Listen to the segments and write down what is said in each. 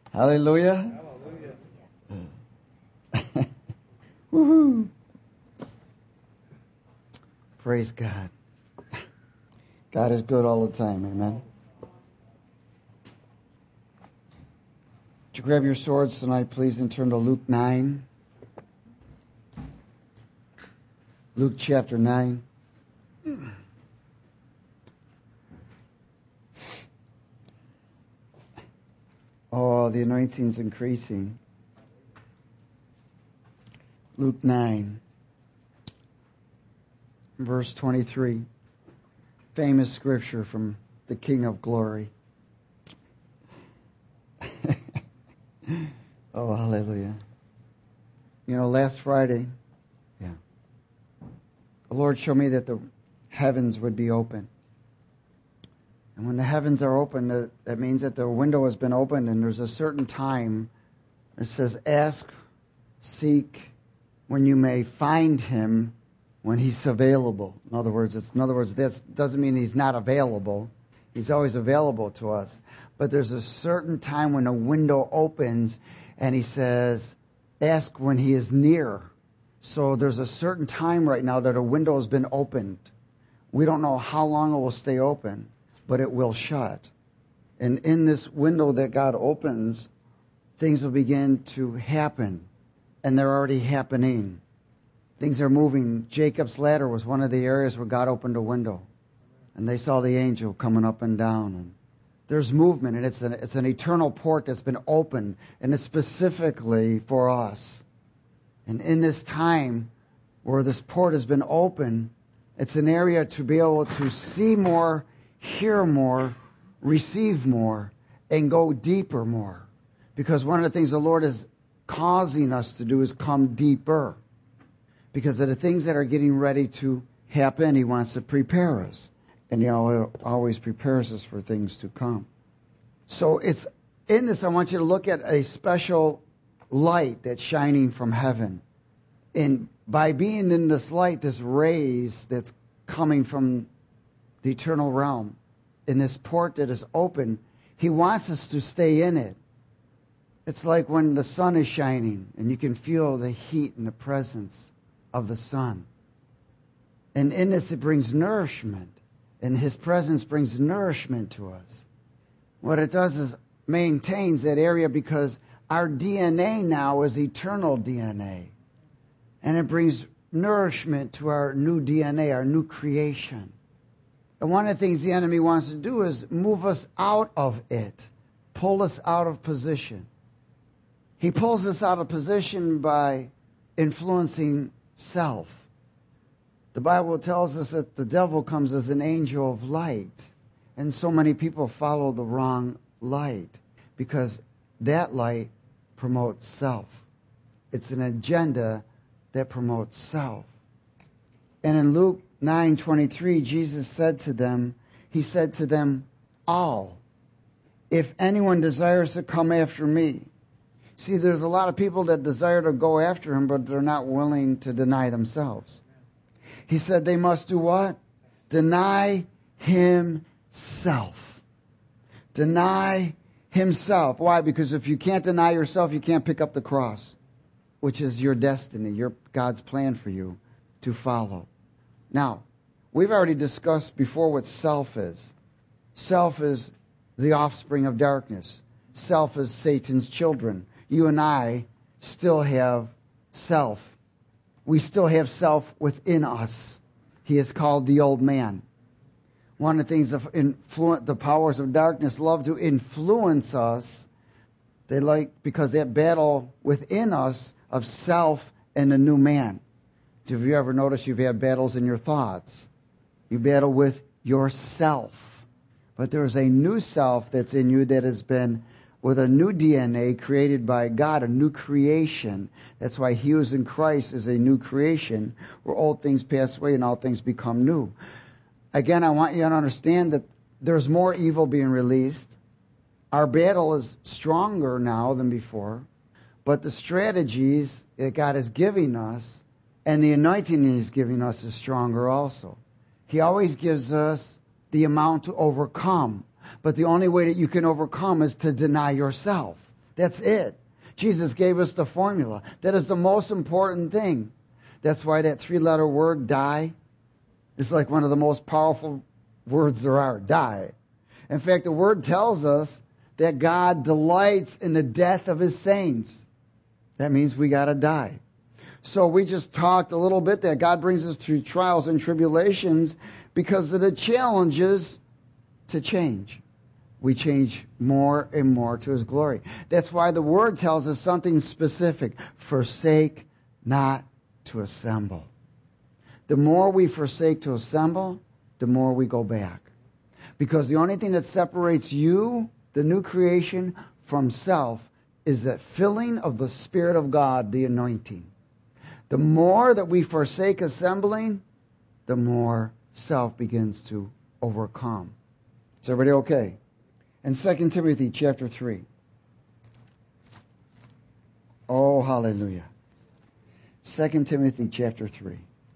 Hallelujah. Woohoo. Praise God. God is good all the time. Amen. Would you grab your swords tonight, please, and turn to Luke 9. Luke chapter 9. Oh, the anointing's increasing. Luke 9, verse 23. Famous scripture from the King of Glory. Oh, hallelujah. You know, last Friday, the Lord showed me that the heavens would be open. And when the heavens are open, that means that the window has been opened, and there's a certain time. It says, ask, seek, when you may find him, when he's available. In other words, this doesn't mean he's not available. He's always available to us. But there's a certain time when a window opens, and he says, ask when he is near. So there's a certain time right now that a window has been opened. We don't know how long it will stay open, but it will shut. And in this window that God opens, things will begin to happen. And they're already happening. Things are moving. Jacob's ladder was one of the areas where God opened a window. And they saw the angel coming up and down. And there's movement, and it's an eternal port that's been opened, and it's specifically for us. And in this time where this port has been opened, it's an area to be able to see more, hear more, receive more, and go deeper more. Because one of the things the Lord is causing us to do is come deeper. Because of the things that are getting ready to happen, he wants to prepare us. And he always prepares us for things to come. So it's in this, I want you to look at a special light that's shining from heaven. And by being in this light, this rays that's coming from the eternal realm, in this port that is open, he wants us to stay in it. It's like when the sun is shining and you can feel the heat and the presence of the sun. And in this, it brings nourishment. And his presence brings nourishment to us. What it does is maintains that area, because our DNA now is eternal DNA. And it brings nourishment to our new DNA, our new creation. And one of the things the enemy wants to do is move us out of it, pull us out of position. He pulls us out of position by influencing self. The Bible tells us that the devil comes as an angel of light. And so many people follow the wrong light because that light promotes self. It's an agenda that promotes self. And in Luke 9:23, Jesus said to them, all, if anyone desires to come after me. See, there's a lot of people that desire to go after him, but they're not willing to deny themselves. He said they must do what? Deny himself. Deny himself. Why? Because if you can't deny yourself, you can't pick up the cross, which is your destiny, God's plan for you to follow. Now, we've already discussed before what self is. Self is the offspring of darkness. Self is Satan's children. You and I still have self. We still have self within us. He is called the old man. One of the things the powers of darkness love to influence us. They because that battle within us of self and the new man. Have you ever noticed you've had battles in your thoughts? You battle with yourself. But there's a new self that's in you that has been with a new DNA created by God, a new creation. That's why he who is in Christ is a new creation, where old things pass away and all things become new. Again, I want you to understand that there's more evil being released. Our battle is stronger now than before, but the strategies that God is giving us and the anointing he's giving us is stronger also. He always gives us the amount to overcome. But the only way that you can overcome is to deny yourself. That's it. Jesus gave us the formula. That is the most important thing. That's why that 3-letter word, die, is like one of the most powerful words there are, die. In fact, the word tells us that God delights in the death of his saints. That means we got to die. So we just talked a little bit that God brings us through trials and tribulations because of the challenges to change. We change more and more to his glory. That's why the word tells us something specific. Forsake not to assemble. The more we forsake to assemble, the more we go back. Because the only thing that separates you, the new creation, from self is that filling of the Spirit of God, the anointing. The more that we forsake assembling, the more self begins to overcome. Is everybody okay? In 2 Timothy chapter 3. Oh, hallelujah. 2 Timothy chapter 3.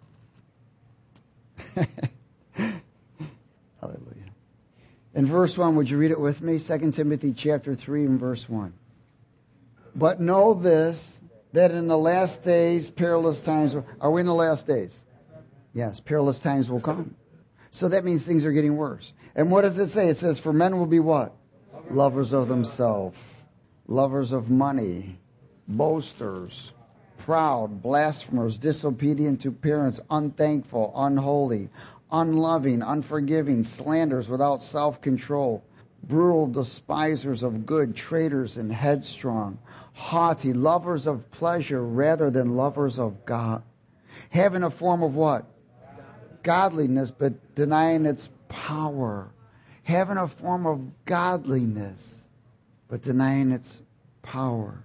Hallelujah. In verse 1, would you read it with me? 2 Timothy chapter 3 and verse 1. But know this, that in the last days, perilous times... Are we in the last days? Yes, perilous times will come. So that means things are getting worse. And what does it say? It says, for men will be what? Lovers of themselves, lovers of money, boasters, proud, blasphemers, disobedient to parents, unthankful, unholy, unloving, unforgiving, slanderers, without self-control, brutal, despisers of good, traitors, and headstrong, haughty, lovers of pleasure rather than lovers of God, having a form of what? Godliness, but denying its power. Having a form of godliness, but denying its power.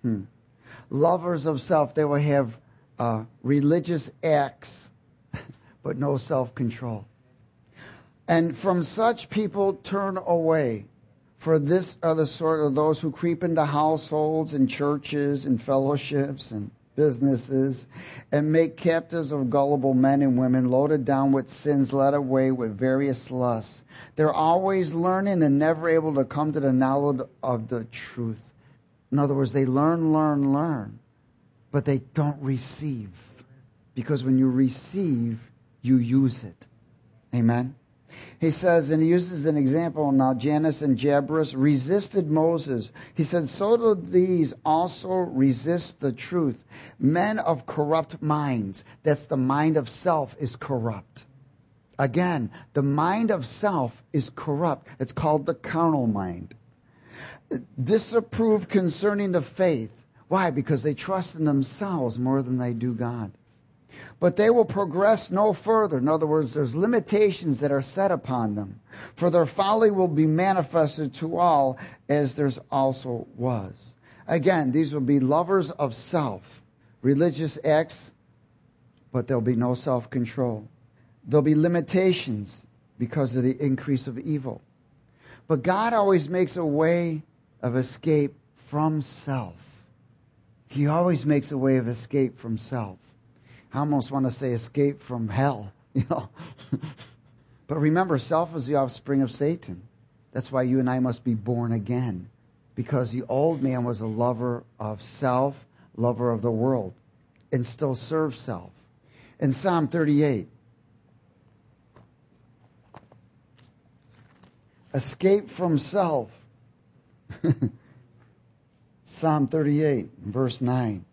Lovers of self, they will have religious acts, but no self-control. And from such people turn away. For this are the sort of those who creep into households and churches and fellowships and businesses and make captives of gullible men and women, loaded down with sins, led away with various lusts. They're always learning and never able to come to the knowledge of the truth. In other words, they learn, but they don't receive. Because when you receive, you use it. Amen? He says, and he uses an example now, Jannes and Jambres resisted Moses. He said, so do these also resist the truth. Men of corrupt minds. That's the mind of self is corrupt. Again, the mind of self is corrupt. It's called the carnal mind. Disapprove concerning the faith. Why? Because they trust in themselves more than they do God. But they will progress no further. In other words, there's limitations that are set upon them. For their folly will be manifested to all, as theirs also was. Again, these will be lovers of self. Religious acts, but there'll be no self-control. There'll be limitations because of the increase of evil. But God always makes a way of escape from self. He always makes a way of escape from self. I almost want to say escape from hell, you know. But remember, self is the offspring of Satan. That's why you and I must be born again. Because the old man was a lover of self, lover of the world, and still serves self. In Psalm 38, escape from self. Psalm 38, verse 9.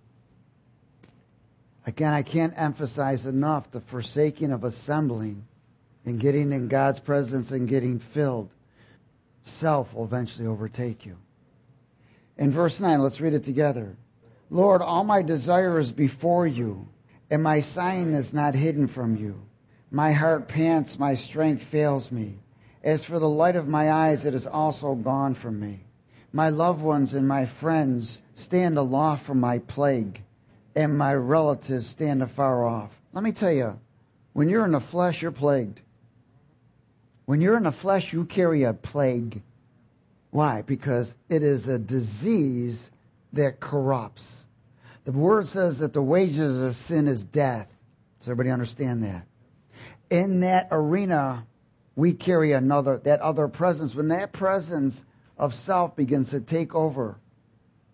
Again, I can't emphasize enough the forsaking of assembling and getting in God's presence and getting filled. Self will eventually overtake you. In verse 9, let's read it together. Lord, all my desire is before you, and my sighing is not hidden from you. My heart pants, my strength fails me. As for the light of my eyes, it is also gone from me. My loved ones and my friends stand aloft from my plague, and my relatives stand afar off. Let me tell you, when you're in the flesh, you're plagued. When you're in the flesh, you carry a plague. Why? Because it is a disease that corrupts. The word says that the wages of sin is death. Does everybody understand that? In that arena, we carry that other presence. When that presence of self begins to take over,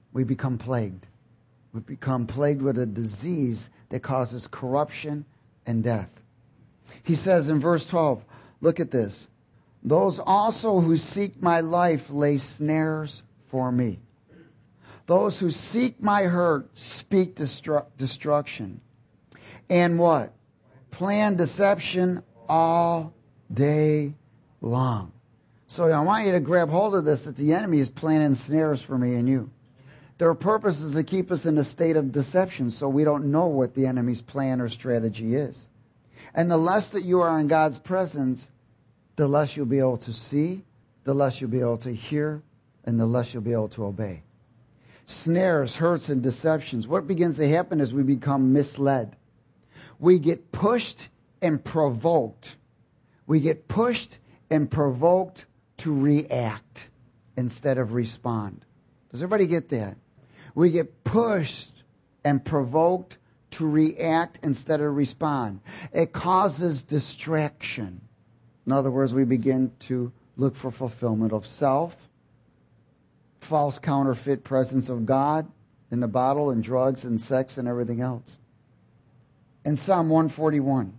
we become plagued. We become plagued with a disease that causes corruption and death. He says in verse 12, look at this. Those also who seek my life lay snares for me. Those who seek my hurt speak destruction. And what? Plan deception all day long. So I want you to grab hold of this, that the enemy is planning snares for me and you. Their purpose is to keep us in a state of deception so we don't know what the enemy's plan or strategy is. And the less that you are in God's presence, the less you'll be able to see, the less you'll be able to hear, and the less you'll be able to obey. Snares, hurts, and deceptions. What begins to happen is we become misled. We get pushed and provoked. We get pushed and provoked to react instead of respond. Does everybody get that? We get pushed and provoked to react instead of respond. It causes distraction. In other words, we begin to look for fulfillment of self, false counterfeit presence of God in the bottle, and drugs and sex and everything else. In Psalm 141,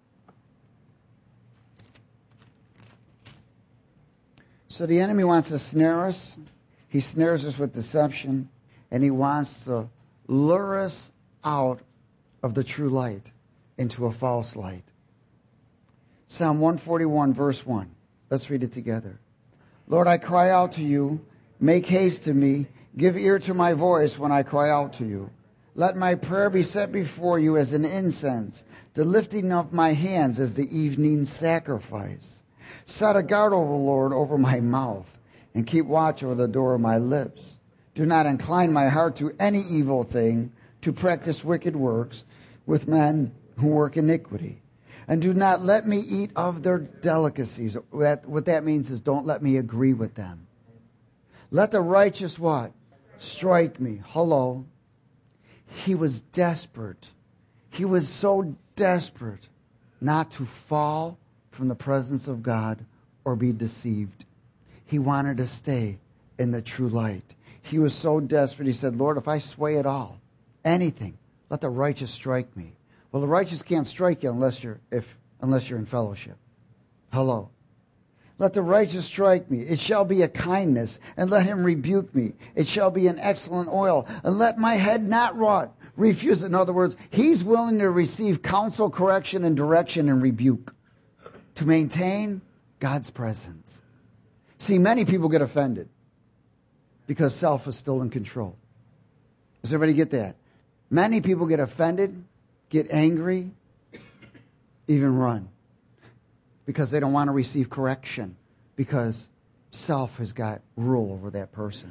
so the enemy wants to snare us. He snares us with deception, and he wants to lure us out of the true light into a false light. Psalm 141, verse 1. Let's read it together. Lord, I cry out to you. Make haste to me. Give ear to my voice when I cry out to you. Let my prayer be set before you as an incense, the lifting of my hands as the evening sacrifice. Set a guard, O Lord, over my mouth, and keep watch over the door of my lips. Do not incline my heart to any evil thing, to practice wicked works with men who work iniquity. And do not let me eat of their delicacies. What that means is don't let me agree with them. Let the righteous what? Strike me. Hello. He was desperate. He was so desperate not to fall from the presence of God or be deceived. He wanted to stay in the true light. He was so desperate, he said, Lord, if I sway at all, anything, let the righteous strike me. Well, the righteous can't strike you unless you're in fellowship. Hello. Let the righteous strike me. It shall be a kindness, and let him rebuke me. It shall be an excellent oil, and let my head not rot. Refuse it. In other words, he's willing to receive counsel, correction, and direction and rebuke to maintain God's presence. See, many people get offended because self is still in control. Does everybody get that? Many people get offended, get angry, even run because they don't want to receive correction because self has got rule over that person.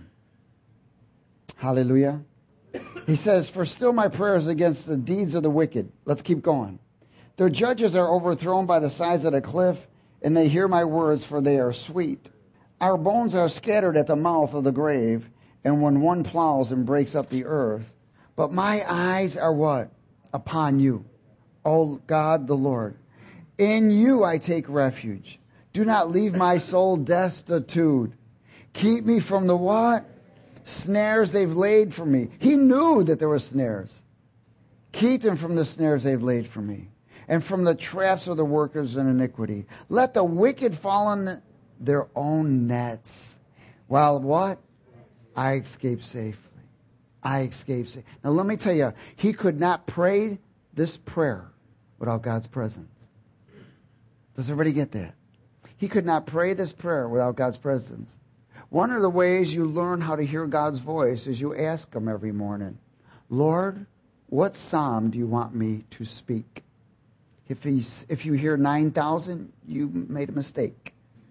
Hallelujah. He says, for still my prayers against the deeds of the wicked. Let's keep going. Their judges are overthrown by the sides of the cliff, and they hear my words, for they are sweet. Our bones are scattered at the mouth of the grave, and when one plows and breaks up the earth. But my eyes are what? Upon you, O God the Lord. In you I take refuge. Do not leave my soul destitute. Keep me from the what? Snares they've laid for me. He knew that there were snares. Keep them from the snares they've laid for me, and from the traps of the workers in iniquity. Let the wicked fall in their own nets. While what? I escape safely. I escape safely. Now let me tell you, he could not pray this prayer without God's presence. Does everybody get that? He could not pray this prayer without God's presence. One of the ways you learn how to hear God's voice is you ask him every morning, Lord, what psalm do you want me to speak? If you hear 9,000, you made a mistake.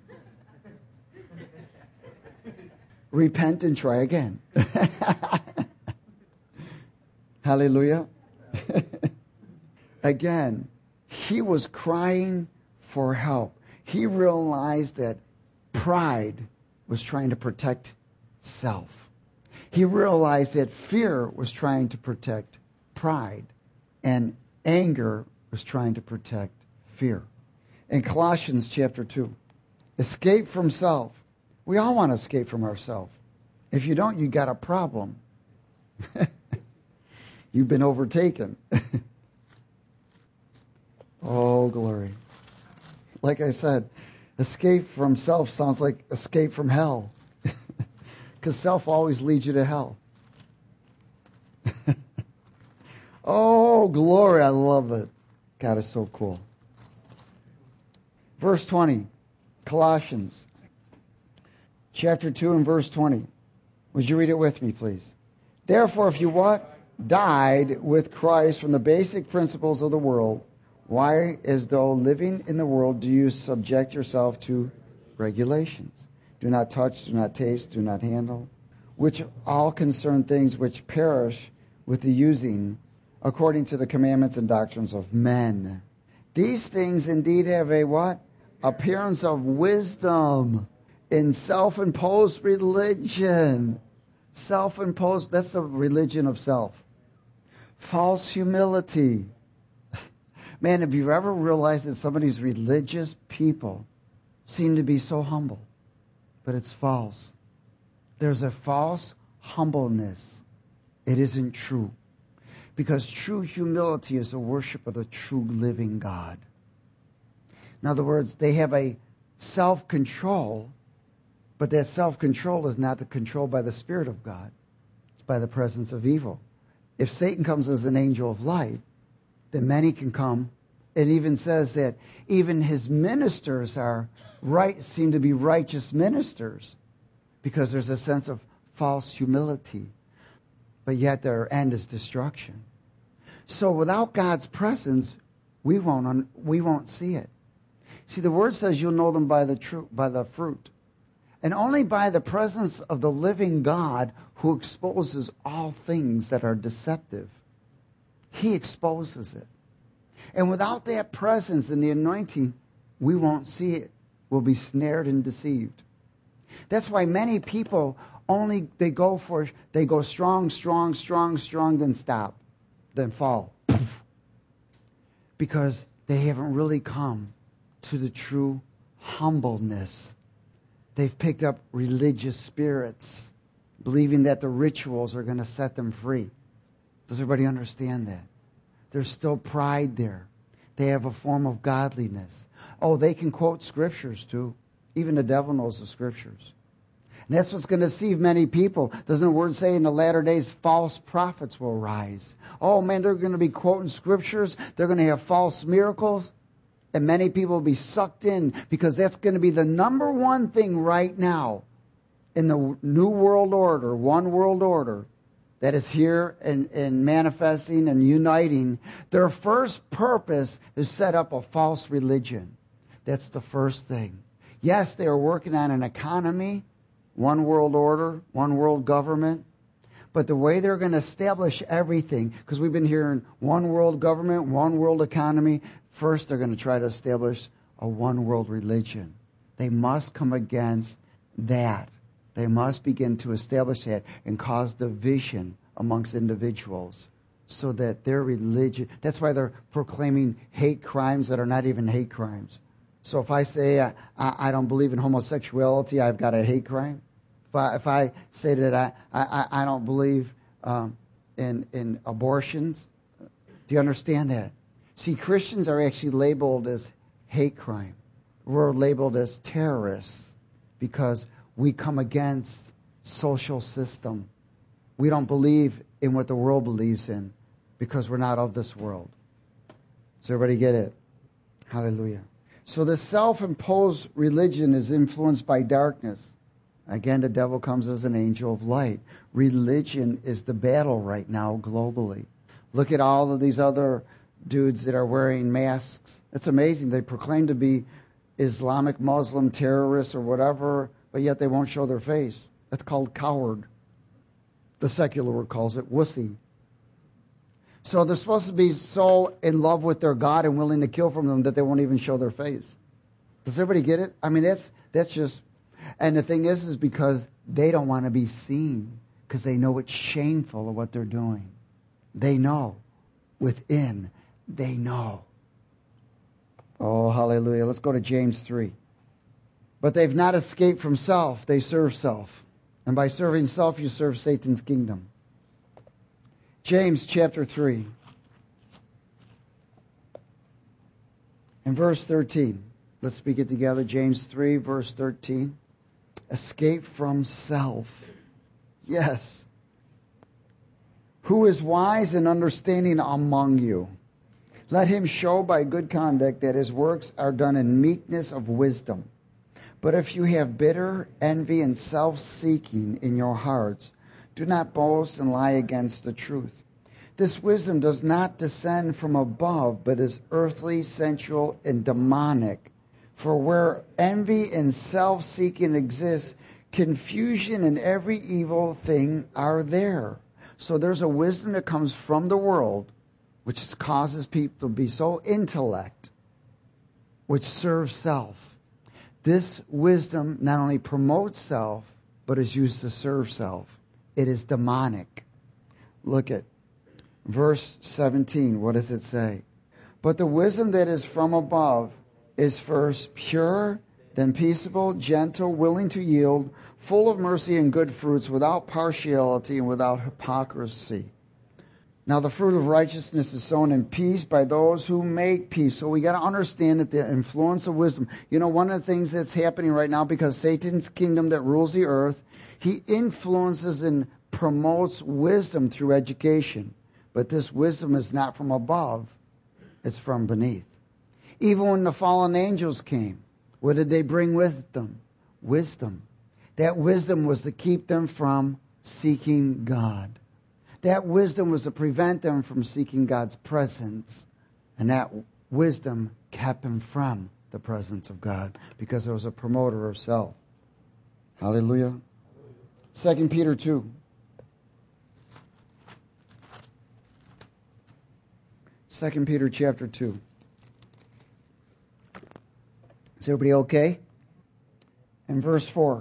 Repent and try again. Hallelujah. Again, he was crying for help. He realized that pride was trying to protect self. He realized that fear was trying to protect pride, and anger was trying to protect fear. In Colossians chapter 2, escape from self. We all want to escape from ourselves. If you don't, you got a problem. You've been overtaken. Oh, glory. Like I said, escape from self sounds like escape from hell. Because self always leads you to hell. Oh, glory. I love it. God is so cool. Verse 20, Colossians chapter 2 and verse 20. Would you read it with me, please? Therefore, if you what? Died with Christ from the basic principles of the world, why, as though living in the world, do you subject yourself to regulations? Do not touch, do not taste, do not handle, which all concern things which perish with the using, according to the commandments and doctrines of men. These things indeed have a what? Appearance of wisdom in self-imposed religion. Self-imposed, that's the religion of self. False humility. Man, have you ever realized that some of these religious people seem to be so humble? But it's false. There's a false humbleness. It isn't true. Because true humility is a worship of the true living God. In other words, they have a self-control, but that self-control is not controlled by the Spirit of God. It's by the presence of evil. If Satan comes as an angel of light, then many can come. It even says that even his ministers seem to be righteous ministers, because there's a sense of false humility. But yet their end is destruction. So without God's presence, we won't see it. See, the word says you'll know them by the fruit. And only by the presence of the living God, who exposes all things that are deceptive. He exposes it. And without that presence and the anointing, we won't see it. We'll be snared and deceived. That's why many people they go strong, then stop, then fall. Because they haven't really come to the true humbleness. They've picked up religious spirits, believing that the rituals are going to set them free. Does everybody understand that? There's still pride there. They have a form of godliness. Oh, they can quote scriptures too. Even the devil knows the scriptures. And that's what's going to deceive many people. Doesn't the word say in the latter days false prophets will rise? Oh man, they're going to be quoting scriptures. They're going to have false miracles. And many people will be sucked in, because that's going to be the number one thing right now in the new world order, one world order, that is here and manifesting and uniting. Their first purpose is set up a false religion. That's the first thing. Yes, they are working on an economy, one world order, one world government. But the way they're going to establish everything, because we've been hearing one world government, one world economy, first they're going to try to establish a one world religion. They must come against that. They must begin to establish that and cause division amongst individuals so that their religion, that's why they're proclaiming hate crimes that are not even hate crimes. So if I say I don't believe in homosexuality, I've got a hate crime. If I say that I don't believe in abortions, do you understand that? See, Christians are actually labeled as hate crime. We're labeled as terrorists because we come against social system. We don't believe in what the world believes in because we're not of this world. Does everybody get it? Hallelujah. So the self-imposed religion is influenced by darkness. Again, the devil comes as an angel of light. Religion is the battle right now globally. Look at all of these other dudes that are wearing masks. It's amazing. They proclaim to be Islamic, Muslim, terrorists or whatever, but yet they won't show their face. That's called coward. The secular word calls it wussy. So they're supposed to be so in love with their God and willing to kill for them that they won't even show their face. Does everybody get it? I mean, that's just... And the thing is because they don't want to be seen because they know it's shameful of what they're doing. They know. Within, they know. Oh, hallelujah. Let's go to James 3. But they've not escaped from self. They serve self. And by serving self, you serve Satan's kingdom. James chapter 3 and verse 13. Let's speak it together. James 3, verse 13. Escape from self. Yes. Who is wise and understanding among you? Let him show by good conduct that his works are done in meekness of wisdom. But if you have bitter envy and self-seeking in your hearts, do not boast and lie against the truth. This wisdom does not descend from above, but is earthly, sensual, and demonic. For where envy and self-seeking exists, confusion and every evil thing are there. So there's a wisdom that comes from the world, which causes people to be so intellect, which serves self. This wisdom not only promotes self, but is used to serve self. It is demonic. Look at verse 17. What does it say? But the wisdom that is from above is first pure, then peaceable, gentle, willing to yield, full of mercy and good fruits, without partiality and without hypocrisy. Now the fruit of righteousness is sown in peace by those who make peace. So we got to understand that the influence of wisdom. You know, one of the things that's happening right now, because Satan's kingdom that rules the earth, he influences and promotes wisdom through education. But this wisdom is not from above, it's from beneath. Even when the fallen angels came, what did they bring with them? Wisdom. That wisdom was to keep them from seeking God. That wisdom was to prevent them from seeking God's presence. And that wisdom kept them from the presence of God, because it was a promoter of self. Hallelujah. 2 Peter 2. 2 Peter chapter 2. Is everybody okay? In verse 4.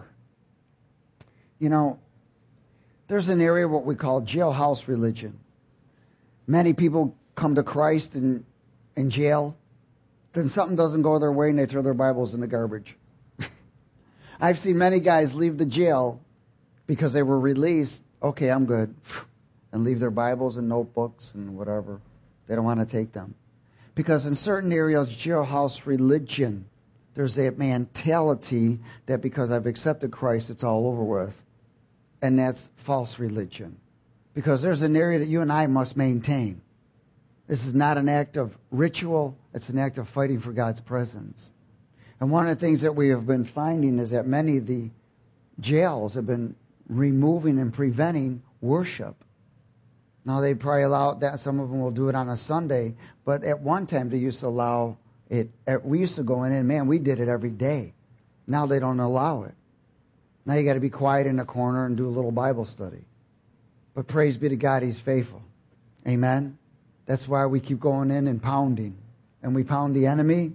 You know, there's an area what we call jailhouse religion. Many people come to Christ in jail. Then something doesn't go their way and they throw their Bibles in the garbage. I've seen many guys leave the jail because they were released. Okay, I'm good. And leave their Bibles and notebooks and whatever. They don't want to take them. Because in certain areas, jailhouse religion, there's that mentality that because I've accepted Christ, it's all over with. And that's false religion. Because there's an area that you and I must maintain. This is not an act of ritual. It's an act of fighting for God's presence. And one of the things that we have been finding is that many of the jails have been removing and preventing worship. Now, they probably allow that. Some of them will do it on a Sunday. But at one time, they used to allow it. We used to go in and, man, we did it every day. Now they don't allow it. Now you got to be quiet in a corner and do a little Bible study. But praise be to God, He's faithful. Amen? That's why we keep going in and pounding. And we pound the enemy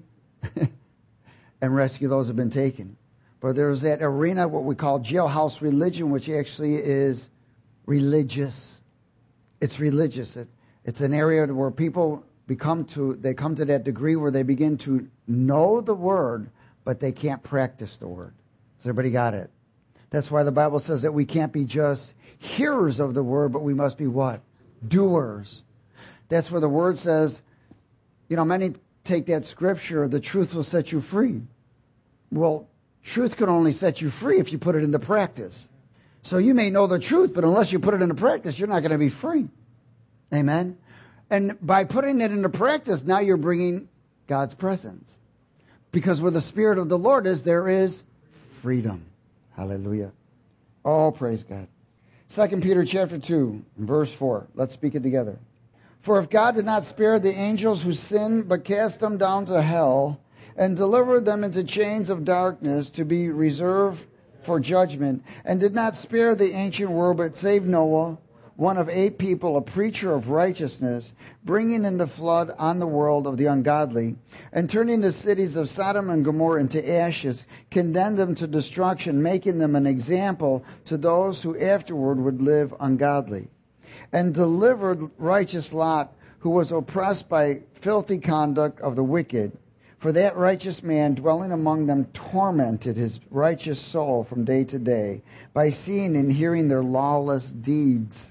and rescue those who have been taken. But there's that arena, what we call jailhouse religion, which actually is religious. It's religious. It's an area where people come to that degree where they begin to know the Word, but they can't practice the Word. Has everybody got it? That's why the Bible says that we can't be just hearers of the Word, but we must be what? Doers. That's where the Word says, you know, many take that scripture, the truth will set you free. Well, truth can only set you free if you put it into practice. So you may know the truth, but unless you put it into practice, you're not going to be free. Amen? And by putting it into practice, now you're bringing God's presence. Because where the Spirit of the Lord is, there is freedom. Hallelujah. Oh, praise God. 2 Peter chapter 2, verse 4. Let's speak it together. For if God did not spare the angels who sinned, but cast them down to hell, and delivered them into chains of darkness to be reserved for judgment, and did not spare the ancient world, but saved Noah, one of 8 people, a preacher of righteousness, bringing in the flood on the world of the ungodly, and turning the cities of Sodom and Gomorrah into ashes, condemned them to destruction, making them an example to those who afterward would live ungodly, and delivered righteous Lot, who was oppressed by filthy conduct of the wicked. For that righteous man dwelling among them tormented his righteous soul from day to day by seeing and hearing their lawless deeds.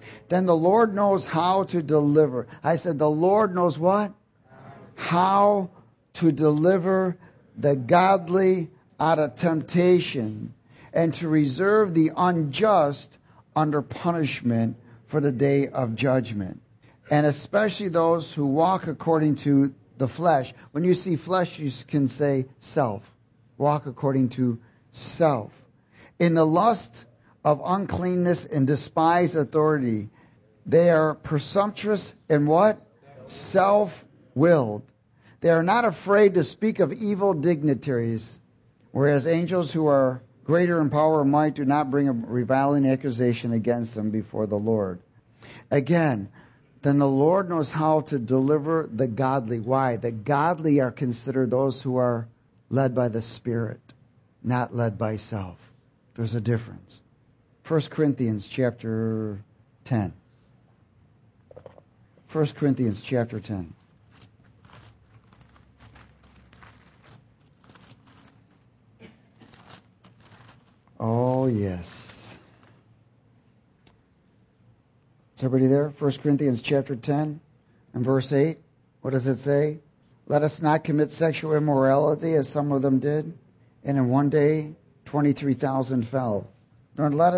Then the Lord knows how to deliver. I said, the Lord knows what? How to deliver the godly out of temptation and to reserve the unjust under punishment for the day of judgment. And especially those who walk according to the flesh. When you see flesh, you can say self. Walk according to self. In the lust of uncleanness and despise authority, they are presumptuous and what? Self-willed. They are not afraid to speak of evil dignitaries, whereas angels who are greater in power and might do not bring a reviling accusation against them before the Lord. Again, then the Lord knows how to deliver the godly. Why? The godly are considered those who are led by the Spirit, not led by self. There's a difference. 1 Corinthians chapter 10. 1 Corinthians chapter 10. Oh, yes. Is everybody there? 1 Corinthians chapter 10 and verse 8. What does it say? Let us not commit sexual immorality as some of them did, and in one day 23,000 fell. Nor let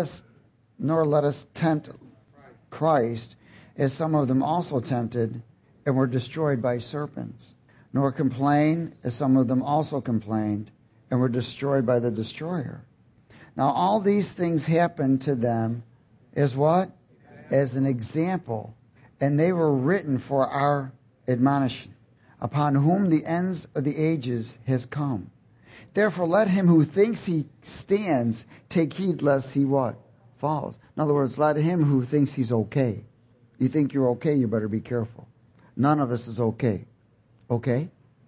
us tempt Christ, as some of them also tempted, and were destroyed by serpents. Nor complain, as some of them also complained, and were destroyed by the destroyer. Now all these things happened to them as what? As an example, and they were written for our admonition, upon whom the ends of the ages has come. Therefore let him who thinks he stands take heed lest he what? Falls. In other words, let him who thinks he's okay. You think you're okay, you better be careful. None of us is okay. Okay?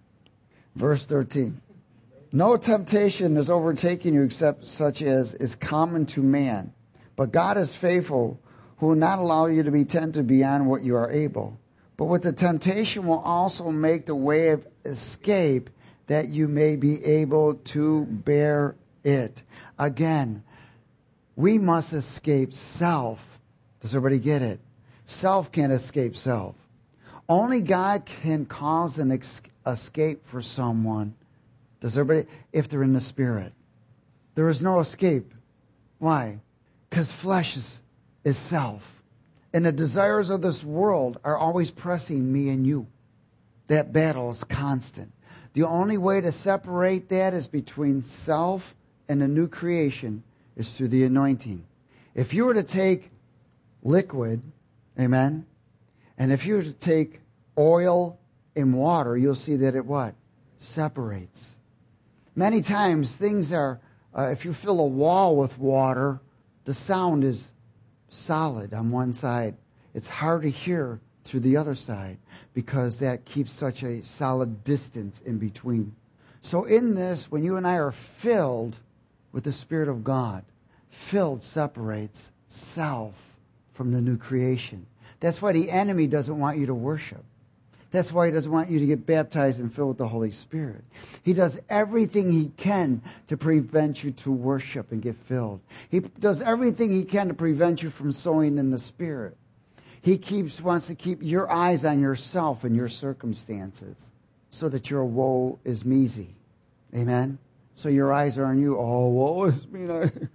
Verse 13. No temptation is overtaking you except such as is common to man. But God is faithful, who will not allow you to be tempted beyond what you are able. But with the temptation will also make the way of escape, that you may be able to bear it. Again, we must escape self. Does everybody get it? Self can't escape self. Only God can cause an escape for someone. Does everybody? If they're in the Spirit. There is no escape. Why? Because flesh is self. And the desires of this world are always pressing me and you. That battle is constant. The only way to separate that is between self and the new creation is through the anointing. If you were to take liquid, amen, and if you were to take oil and water, you'll see that it what? Separates. Many times things are, if you fill a wall with water, the sound is solid on one side. It's hard to hear through the other side because that keeps such a solid distance in between. So in this, when you and I are filled with the Spirit of God, filled separates self from the new creation. That's why the enemy doesn't want you to worship. That's why he doesn't want you to get baptized and filled with the Holy Spirit. He does everything he can to prevent you to worship and get filled. He does everything he can to prevent you from sowing in the Spirit. He wants to keep your eyes on yourself and your circumstances so that your woe is measy. Amen? So your eyes are on you. Oh, woe is me.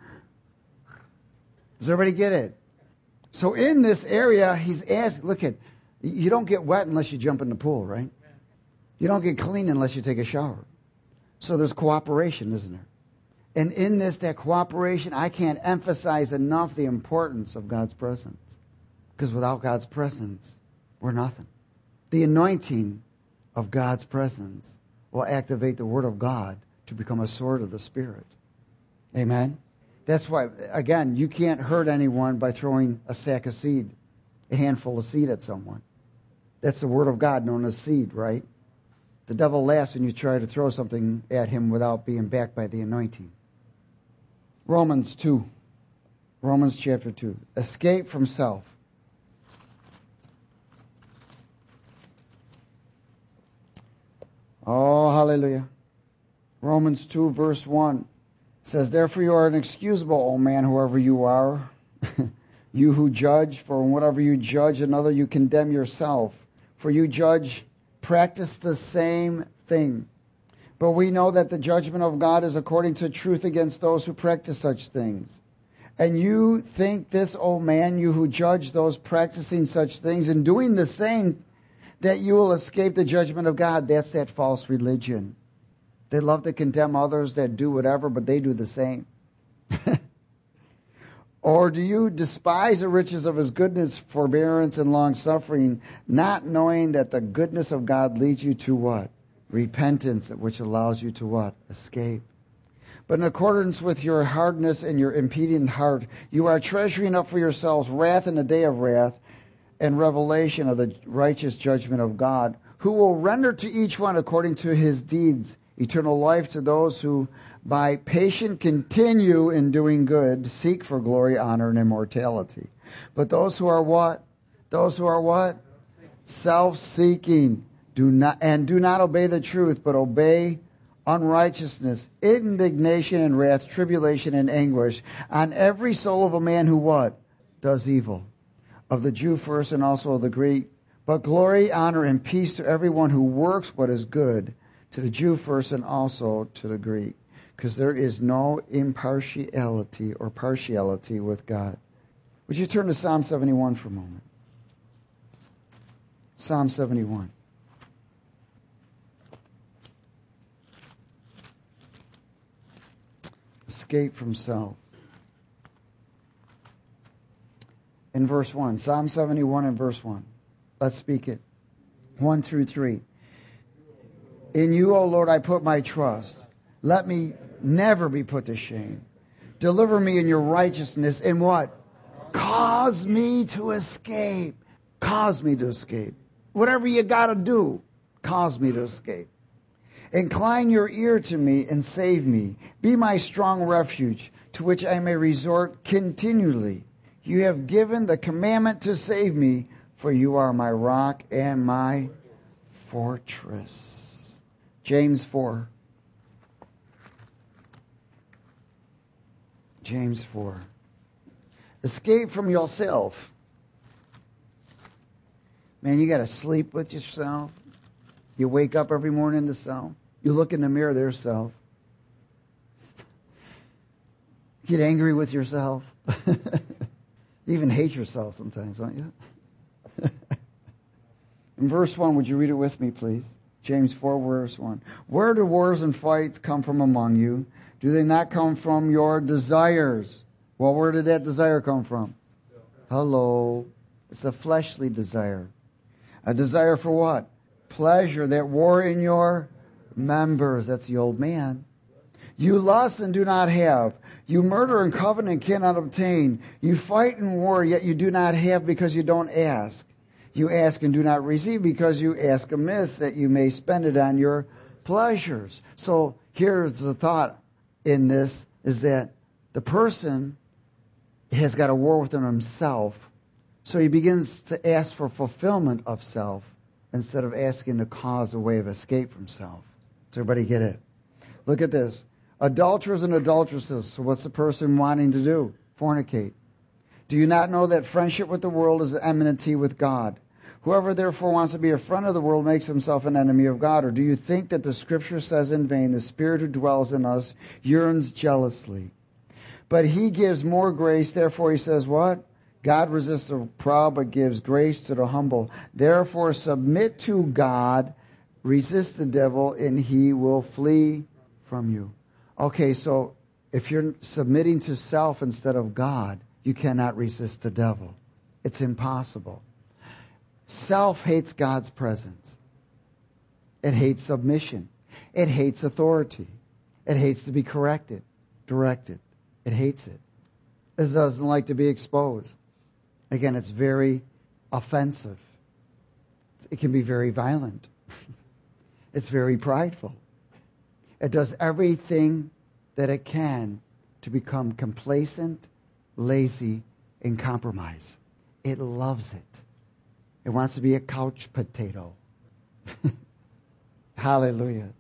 Does everybody get it? So in this area, he's asked, look at, you don't get wet unless you jump in the pool, right? You don't get clean unless you take a shower. So there's cooperation, isn't there? And in this, that cooperation, I can't emphasize enough the importance of God's presence. Because without God's presence, we're nothing. The anointing of God's presence will activate the Word of God to become a sword of the Spirit. Amen? That's why, again, you can't hurt anyone by throwing a sack of seed, a handful of seed at someone. That's the Word of God known as seed, right? The devil laughs when you try to throw something at him without being backed by the anointing. Romans 2. Romans chapter 2. Escape from self. Oh, hallelujah. Romans 2, verse 1 says, therefore you are inexcusable, O man, whoever you are. You who judge, for whatever you judge another, you condemn yourself. For you judge, practice the same thing. But we know that the judgment of God is according to truth against those who practice such things. And you think this, O man, you who judge those practicing such things and doing the same, that you will escape the judgment of God. That's that false religion. They love to condemn others that do whatever, but they do the same. Or do you despise the riches of his goodness, forbearance, and long-suffering, not knowing that the goodness of God leads you to what? Repentance, which allows you to what? Escape. But in accordance with your hardness and your impeding heart, you are treasuring up for yourselves wrath in the day of wrath and revelation of the righteous judgment of God, who will render to each one according to his deeds eternal life to those who by patient continue in doing good, seek for glory, honor, and immortality. But those who are what? Those who are what? Self-seeking, do not obey the truth, but obey unrighteousness, indignation and wrath, tribulation and anguish on every soul of a man who what? Does evil. Of the Jew first and also of the Greek. But glory, honor, and peace to everyone who works what is good, to the Jew first and also to the Greek. Because there is no impartiality or partiality with God. Would you turn to Psalm 71 for a moment? Psalm 71. Escape from self. In verse 1. Psalm 71 and verse 1. Let's speak it. 1 through 3. In you, O Lord, I put my trust. Let me never be put to shame. Deliver me in your righteousness. And what? Cause me to escape. Cause me to escape. Whatever you got to do, cause me to escape. Incline your ear to me and save me. Be my strong refuge, to which I may resort continually. You have given the commandment to save me, for you are my rock and my fortress. James 4. James 4. Escape from yourself. Man, you got to sleep with yourself. You wake up every morning to self. You look in the mirror, there's self. Get angry with yourself. You even hate yourself sometimes, don't you? In verse 1, would you read it with me, please? James 4, verse 1. Where do wars and fights come from among you? Do they not come from your desires? Well, where did that desire come from? Hello. It's a fleshly desire. A desire for what? Pleasure that war in your members. That's the old man. You lust and do not have. You murder and covet and cannot obtain. You fight and war, yet you do not have because you don't ask. You ask and do not receive because you ask amiss, that you may spend it on your pleasures. So here's the thought in this, is that the person has got a war within himself. So he begins to ask for fulfillment of self instead of asking to cause a way of escape from self. Does everybody get it? Look at this. Adulterers and adulteresses. So what's the person wanting to do? Fornicate. Do you not know that friendship with the world is enmity with God? Whoever therefore wants to be a friend of the world makes himself an enemy of God. Or do you think that the Scripture says in vain, the Spirit who dwells in us yearns jealously? But he gives more grace. Therefore he says what? God resists the proud but gives grace to the humble. Therefore submit to God, resist the devil, and he will flee from you. Okay, so if you're submitting to self instead of God, you cannot resist the devil. It's impossible. Self hates God's presence. It hates submission. It hates authority. It hates to be corrected, directed. It hates it. It doesn't like to be exposed. Again, it's very offensive. It can be very violent. It's very prideful. It does everything that it can to become complacent, lazy, and compromise. It loves it. It wants to be a couch potato. Hallelujah.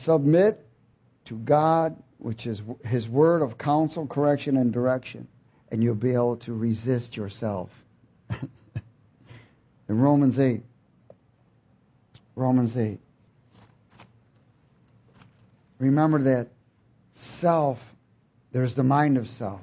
Submit to God, which is His word of counsel, correction, and direction. and you'll be able to resist yourself. In Romans 8. Remember that self, there's the mind of self.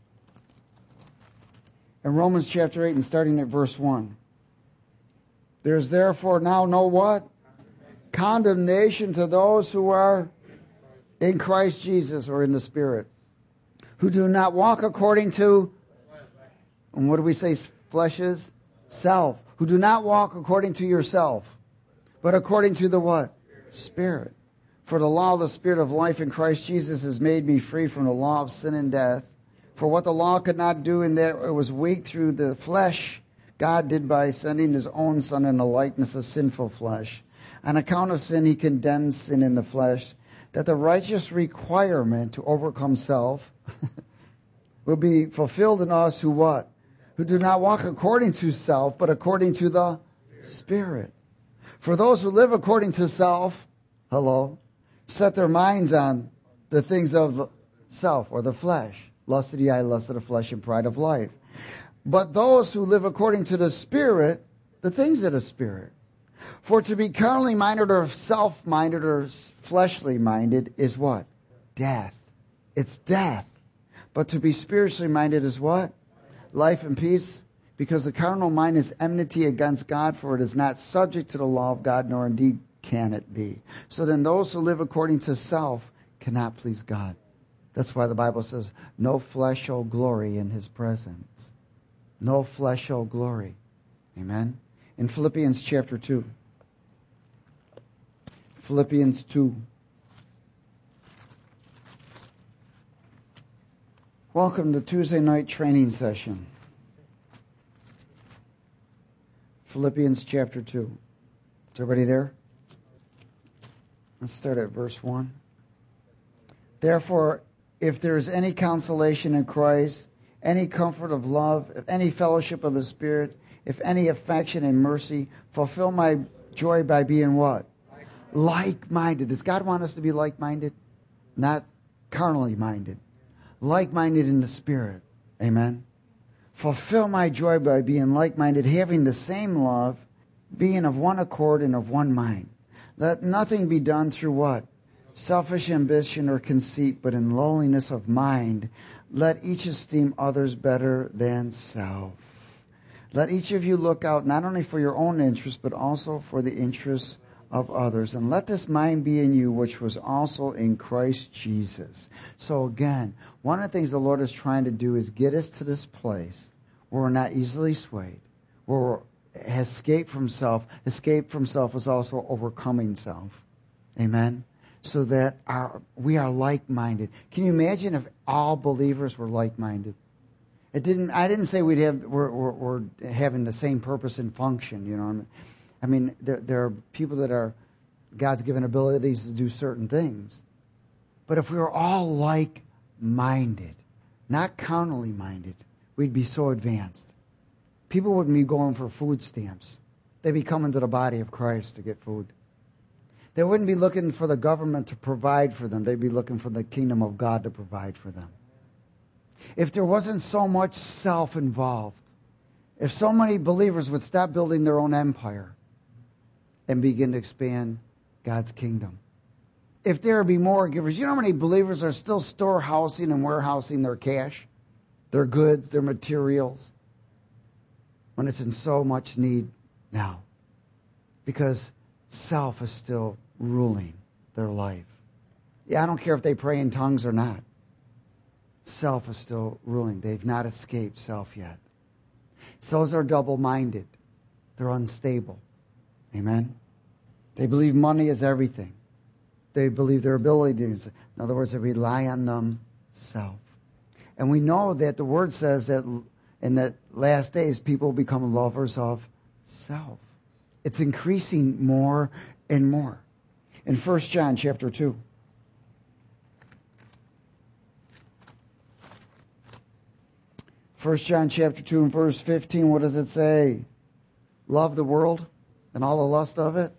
In Romans chapter 8 and starting at verse 1. There's therefore now no what? Condemnation to those who are in Christ Jesus, or in the Spirit, who do not walk according to, and what do we say flesh is? Self. Who do not walk according to yourself, but according to the what? Spirit. For the law of the Spirit of life in Christ Jesus has made me free from the law of sin and death. For what the law could not do in that it was weak through the flesh, God did by sending his own Son in the likeness of sinful flesh. On account of sin, he condemned sin in the flesh, that the righteous requirement to overcome self will be fulfilled in us who what? Who do not walk according to self, but according to the Spirit. For those who live according to self, set their minds on the things of self, or the flesh. Lust of the eye, lust of the flesh, and pride of life. But those who live according to the Spirit, the things of the Spirit. For to be carnally minded or self-minded or fleshly minded is what? Death. It's death. But to be spiritually minded is what? Life and peace. Because the carnal mind is enmity against God, for it is not subject to the law of God, nor indeed can it be. So then those who live according to self cannot please God. That's why the Bible says, no flesh shall glory in his presence. No flesh shall glory. Amen? In Philippians chapter 2. Philippians 2. Welcome to Tuesday night training session. Philippians chapter 2. Is everybody there? Let's start at verse 1. Therefore, if there is any consolation in Christ, any comfort of love, if any fellowship of the Spirit, if any affection and mercy, fulfill my joy by being what? Like-minded. Does God want us to be like-minded? Not carnally minded. Like-minded in the Spirit. Amen. Fulfill my joy by being like-minded, having the same love, being of one accord and of one mind. Let nothing be done through what? Selfish ambition or conceit, but in lowliness of mind, let each esteem others better than self. Let each of you look out not only for your own interest, but also for the interests of others. And let this mind be in you, which was also in Christ Jesus. So again, one of the things the Lord is trying to do is get us to this place where we're not easily swayed, where we're escape from self. Escape from self is also overcoming self. Amen? So that we are like-minded. Can you imagine if all believers were like-minded? I didn't say we're having the same purpose and function. You know, I mean, there are people that are God's given abilities to do certain things, but if we were all like-minded, not carnally minded, we'd be so advanced. People wouldn't be going for food stamps. They'd be coming to the body of Christ to get food. They wouldn't be looking for the government to provide for them. They'd be looking for the kingdom of God to provide for them. If there wasn't so much self involved, if so many believers would stop building their own empire and begin to expand God's kingdom. If there would be more givers. You know how many believers are still storehousing and warehousing their cash, their goods, their materials, when it's in so much need now? Because self is still ruling their life. Yeah, I don't care if they pray in tongues or not. Self is still ruling. They've not escaped self yet. So those are double-minded. They're unstable. Amen? They believe money is everything. They believe their ability is. In other words, they rely on themselves. And we know that the Word says that in the last days, people become lovers of self. It's increasing more and more. In 1 John chapter 2. 1 John chapter 2 and verse 15, what does it say? Love the world and all the lust of it?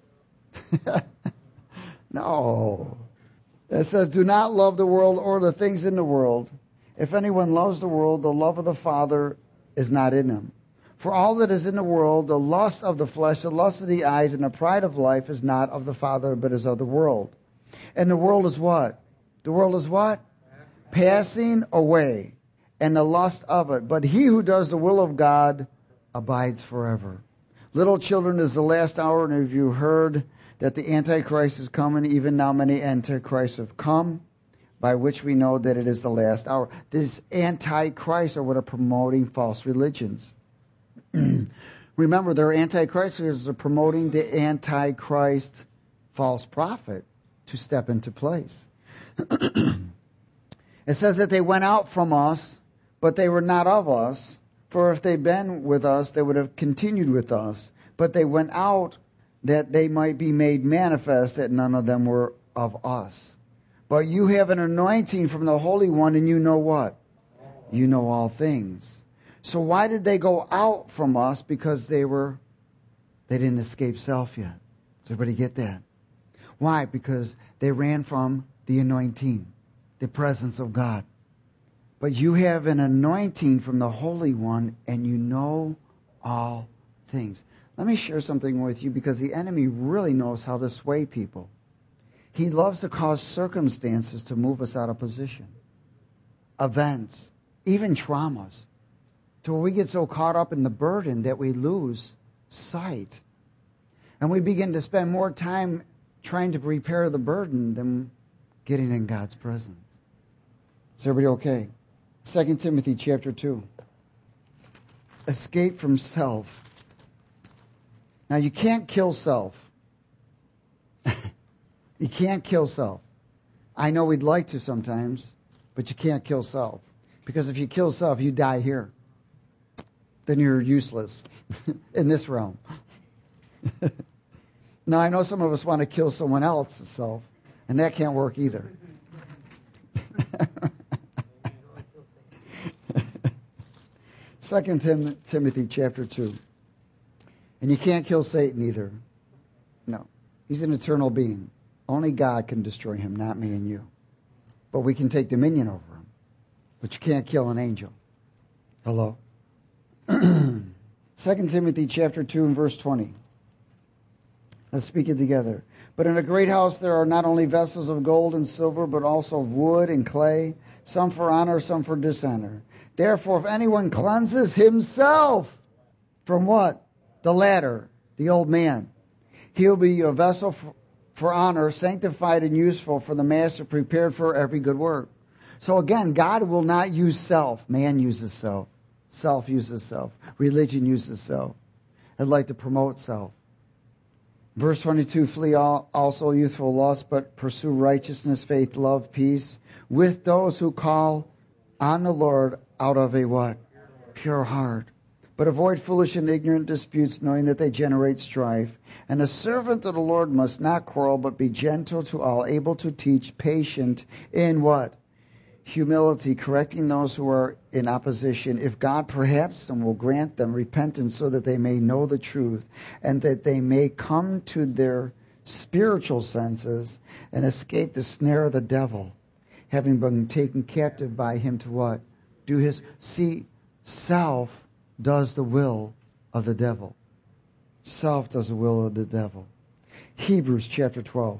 No. It says, do not love the world or the things in the world. If anyone loves the world, the love of the Father is not in him. For all that is in the world, the lust of the flesh, the lust of the eyes, and the pride of life is not of the Father, but is of the world. And the world is what? The world is what? Passing away, and the lust of it. But he who does the will of God abides forever. Little children, is the last hour, and have you heard that the Antichrist is coming? Even now many Antichrists have come, by which we know that it is the last hour. These Antichrists are what are promoting false religions. Remember, their Antichrists are promoting the Antichrist false prophet to step into place. It says that they went out from us, but they were not of us. For if they'd been with us, they would have continued with us. But they went out that they might be made manifest that none of them were of us. But you have an anointing from the Holy One, and you know what? You know all things. So why did they go out from us? Because they didn't escape self yet. Does everybody get that? Why? Because they ran from the anointing, the presence of God. But you have an anointing from the Holy One, and you know all things. Let me share something with you, because the enemy really knows how to sway people. He loves to cause circumstances to move us out of position. Events, even traumas, to where we get so caught up in the burden that we lose sight. And we begin to spend more time trying to repair the burden than getting in God's presence. Is everybody okay? 2 Timothy chapter 2. Escape from self. Now, you can't kill self. You can't kill self. I know we'd like to sometimes, but you can't kill self. Because if you kill self, you die here. Then you're useless in this realm. Now, I know some of us want to kill someone else's self, and that can't work either. 2 Timothy chapter 2. And you can't kill Satan either. No. He's an eternal being. Only God can destroy him, not me and you. But we can take dominion over him. But you can't kill an angel. Hello? 2 Timothy chapter 2 and verse 20. Let's speak it together. But in a great house there are not only vessels of gold and silver, but also of wood and clay, some for honor, some for dishonor. Therefore, if anyone cleanses himself from what? The latter, the old man, he'll be a vessel for honor, sanctified and useful for the master, prepared for every good work. So again, God will not use self. Man uses self. Self uses self. Religion uses self. I'd like to promote self. Verse 22, flee also youthful lust, but pursue righteousness, faith, love, peace, with those who call on the Lord out of a what? Pure heart. But avoid foolish and ignorant disputes, knowing that they generate strife. And a servant of the Lord must not quarrel, but be gentle to all, able to teach, patient in what? Humility, correcting those who are in opposition. If God perhaps will grant them repentance, so that they may know the truth, and that they may come to their spiritual senses and escape the snare of the devil, having been taken captive by him to what? Do his... See, self does the will of the devil. Self does the will of the devil. Hebrews chapter 12.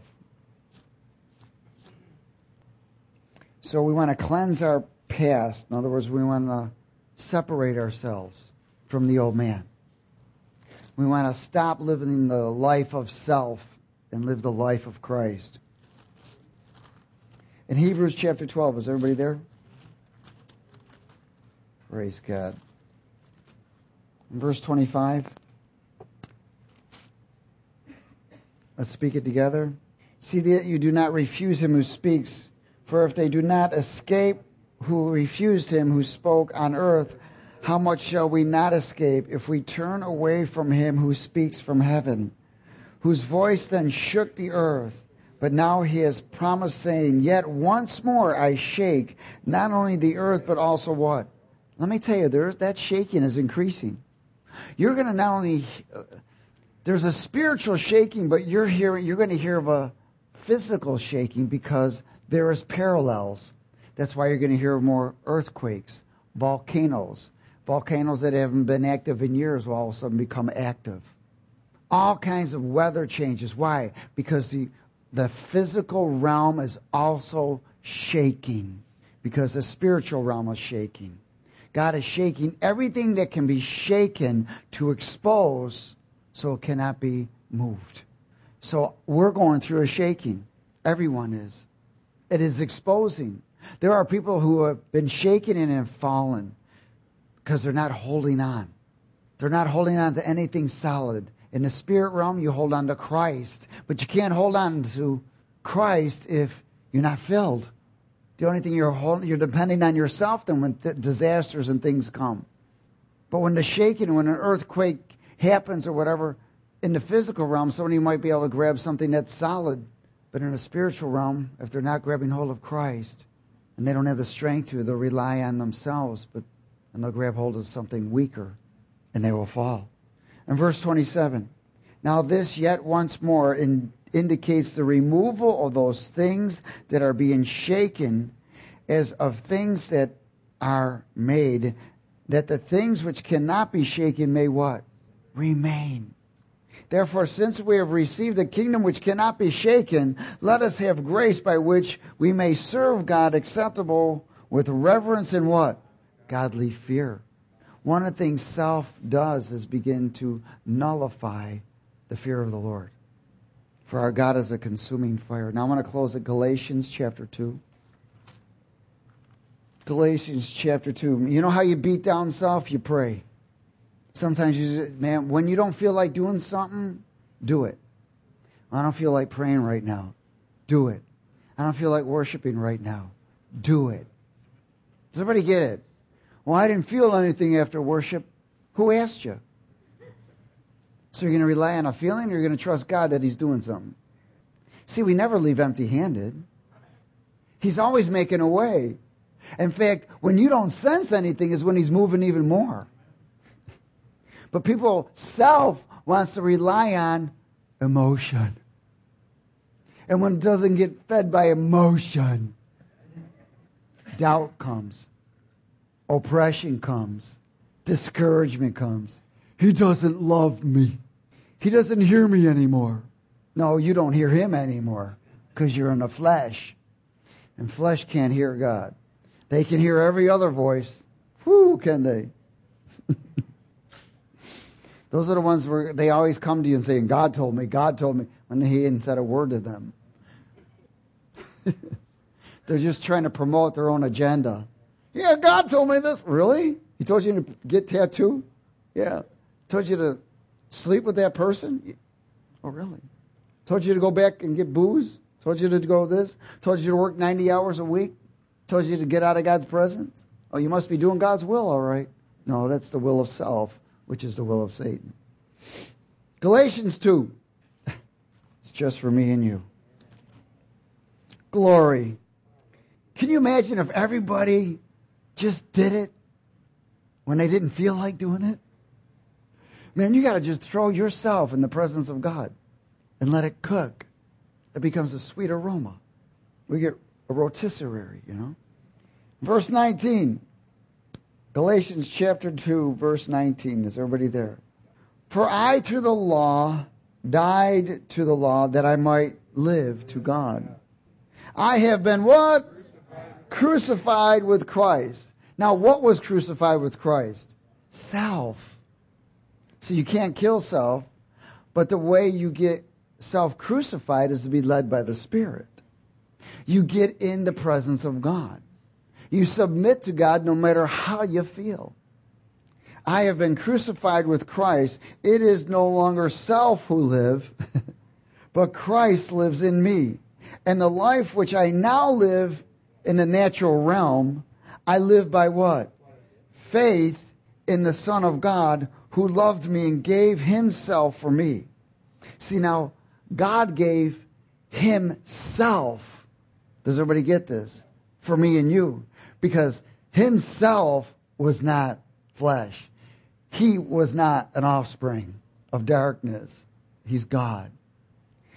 So we want to cleanse our past. In other words, we want to separate ourselves from the old man. We want to stop living the life of self and live the life of Christ. In Hebrews chapter 12, is everybody there? Praise God. In verse 25, let's speak it together. See that you do not refuse him who speaks, for if they do not escape who refused him who spoke on earth, how much shall we not escape if we turn away from him who speaks from heaven, whose voice then shook the earth? But now he has promised, saying, yet once more I shake, not only the earth, but also what? Let me tell you, that shaking is increasing. You're going to not only, there's a spiritual shaking, but you're going to hear of a physical shaking, because there is parallels. That's why you're going to hear more earthquakes, volcanoes. Volcanoes that haven't been active in years will all of a sudden become active. All kinds of weather changes. Why? Because the physical realm is also shaking. Because the spiritual realm is shaking. God is shaking everything that can be shaken to expose so it cannot be moved. So we're going through a shaking. Everyone is. It is exposing. There are people who have been shaken and have fallen because they're not holding on. They're not holding on to anything solid. In the spirit realm, you hold on to Christ. But you can't hold on to Christ if you're not filled. The only thing you're depending on yourself then when disasters and things come. But when the shaking, when an earthquake happens or whatever, in the physical realm, somebody might be able to grab something that's solid. But in the spiritual realm, if they're not grabbing hold of Christ, and they don't have the strength to, they'll rely on themselves, and they'll grab hold of something weaker, and they will fall. And verse 27, now this yet once more indicates the removal of those things that are being shaken as of things that are made, that the things which cannot be shaken may what? Remain. Therefore, since we have received a kingdom which cannot be shaken, let us have grace by which we may serve God acceptable with reverence and what? Godly fear. One of the things self does is begin to nullify the fear of the Lord. For our God is a consuming fire. Now I want to close at Galatians chapter 2. Galatians chapter 2. You know how you beat down self? You pray. Sometimes when you don't feel like doing something, do it. I don't feel like praying right now. Do it. I don't feel like worshiping right now. Do it. Does everybody get it? Well, I didn't feel anything after worship. Who asked you? So you're going to rely on a feeling, or you're going to trust God that He's doing something? See, we never leave empty-handed. He's always making a way. In fact, when you don't sense anything is when He's moving even more. But self wants to rely on emotion. And when it doesn't get fed by emotion, doubt comes. Oppression comes. Discouragement comes. He doesn't love me. He doesn't hear me anymore. No, you don't hear Him anymore because you're in the flesh. And flesh can't hear God. They can hear every other voice. Whoo, can they? Those are the ones where they always come to you and say, God told me, when He hadn't said a word to them. They're just trying to promote their own agenda. Yeah, God told me this. Really? He told you to get tattooed? Yeah. Told you to sleep with that person? Oh, really? Told you to go back and get booze? Told you to go this? Told you to work 90 hours a week? Told you to get out of God's presence? Oh, you must be doing God's will, all right. No, that's the will of self, which is the will of Satan. Galatians 2. It's just for me and you. Glory. Can you imagine if everybody just did it when they didn't feel like doing it? Man, you got to just throw yourself in the presence of God and let it cook. It becomes a sweet aroma. We get a rotisserie, Verse 19. Galatians chapter 2, verse 19. Is everybody there? For I through the law died to the law that I might live to God. I have been what? Crucified with Christ. Now, what was crucified with Christ? Self. So you can't kill self, but the way you get self crucified is to be led by the Spirit. You get in the presence of God. You submit to God no matter how you feel. I have been crucified with Christ. It is no longer self who live, but Christ lives in me. And the life which I now live in the natural realm, I live by what? Faith in the Son of God who loved me and gave Himself for me. See, now, God gave Himself. Does everybody get this? For me and you. Because Himself was not flesh. He was not an offspring of darkness. He's God.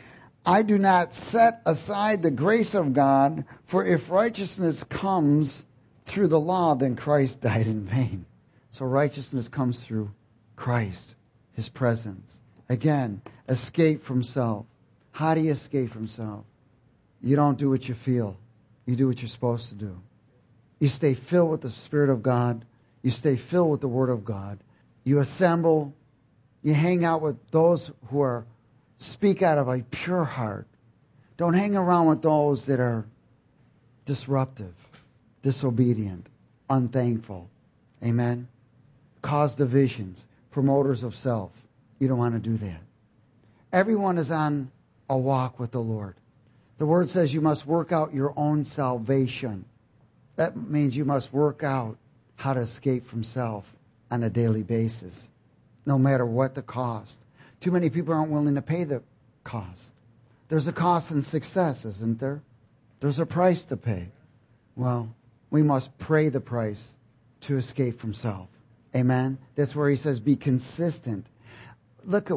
I do not set aside the grace of God, for if righteousness comes through the law, then Christ died in vain. So righteousness comes through Christ, his presence. Again, escape from self. How do you escape from self? You don't do what you feel. You do what you're supposed to do. You stay filled with the Spirit of God. You stay filled with the Word of God. You assemble. You hang out with those who speak out of a pure heart. Don't hang around with those that are disruptive, disobedient, unthankful. Amen? Cause divisions, promoters of self. You don't want to do that. Everyone is on a walk with the Lord. The Word says you must work out your own salvation. That means you must work out how to escape from self on a daily basis, no matter what the cost. Too many people aren't willing to pay the cost. There's a cost in success, isn't there? There's a price to pay. Well, we must pay the price to escape from self. Amen? That's where he says be consistent. Look,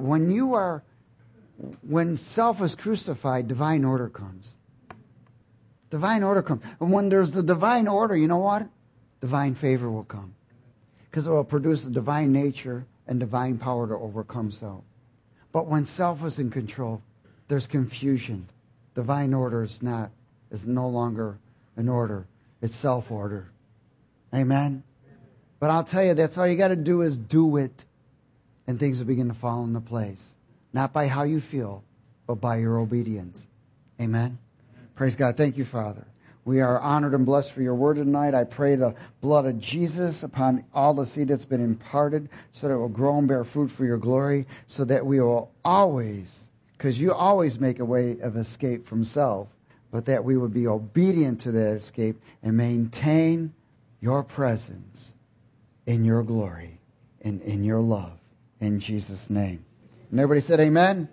when self is crucified, divine order comes. Divine order comes. And when there's the divine order, you know what? Divine favor will come. Because it will produce a divine nature and divine power to overcome self. But when self is in control, there's confusion. Divine order is no longer an order. It's self-order. Amen? But I'll tell you, that's all you got to do is do it. And things will begin to fall into place. Not by how you feel, but by your obedience. Amen? Praise God. Thank you, Father. We are honored and blessed for your word tonight. I pray the blood of Jesus upon all the seed that's been imparted so that it will grow and bear fruit for your glory, so that we will always, because you always make a way of escape from self, but that we would be obedient to that escape and maintain your presence in your glory and in your love. In Jesus' name. And everybody said amen.